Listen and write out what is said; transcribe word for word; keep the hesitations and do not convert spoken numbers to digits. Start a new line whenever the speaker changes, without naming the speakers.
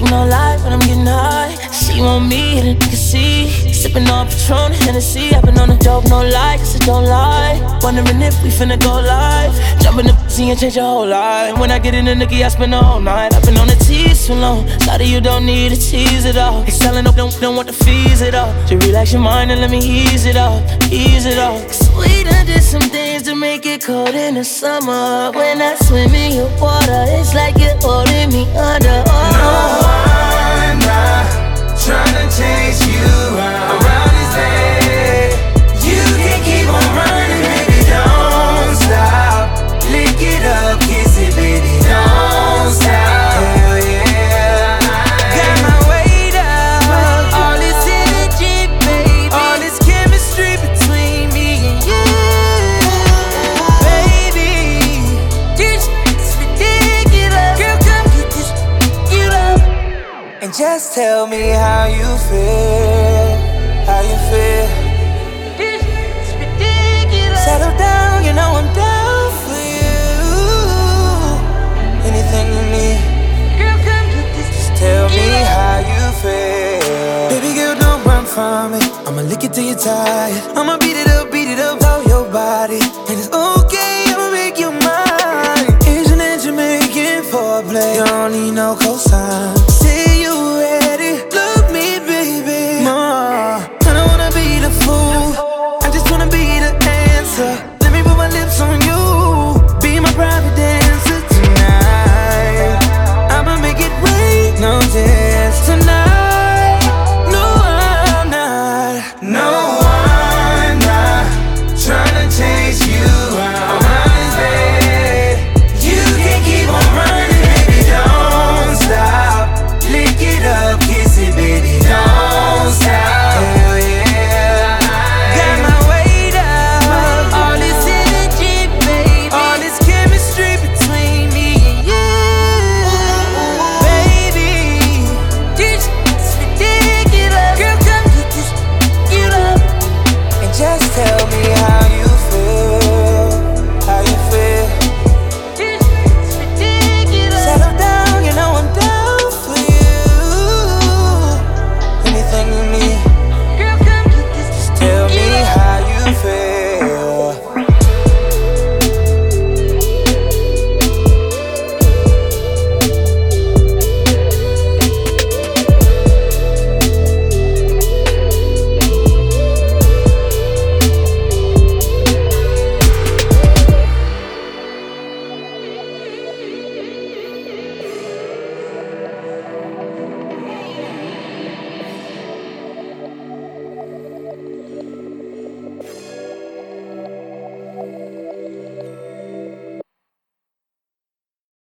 no lie when I'm getting high. She want me and you can see. Sipping on Patron and Hennessy. I've been on the dope, no lie, cause it don't lie. Wondering if we finna go live. Jump in the pussy and change your whole life. When I get in the nookie, I spend the whole night. I've been on the tease too long. Sorry, you don't need to tease it all. Excelling up, don't, don't want the fees at all. Just relax your mind and let me ease it up, ease it up. Cause we done did some things to make it cold in the summer. When I swim in your water, it's like you're holding me under. Oh
no, I'm not tryna chase you around this day. You can keep on running, baby, don't stop. Lick it up, kiss it, baby, don't stop. Hell yeah, got my weight up. All this energy, baby, all this chemistry between me and you, baby. This is ridiculous. Girl, come get this, you love. And just tell me how you feel, how you feel. This is ridiculous. Settle down, you know I'm down for you. Anything you need, girl, come get this. Just tell me how you feel. Baby girl, don't run from me. I'ma lick it till you're tired. I'ma beat it up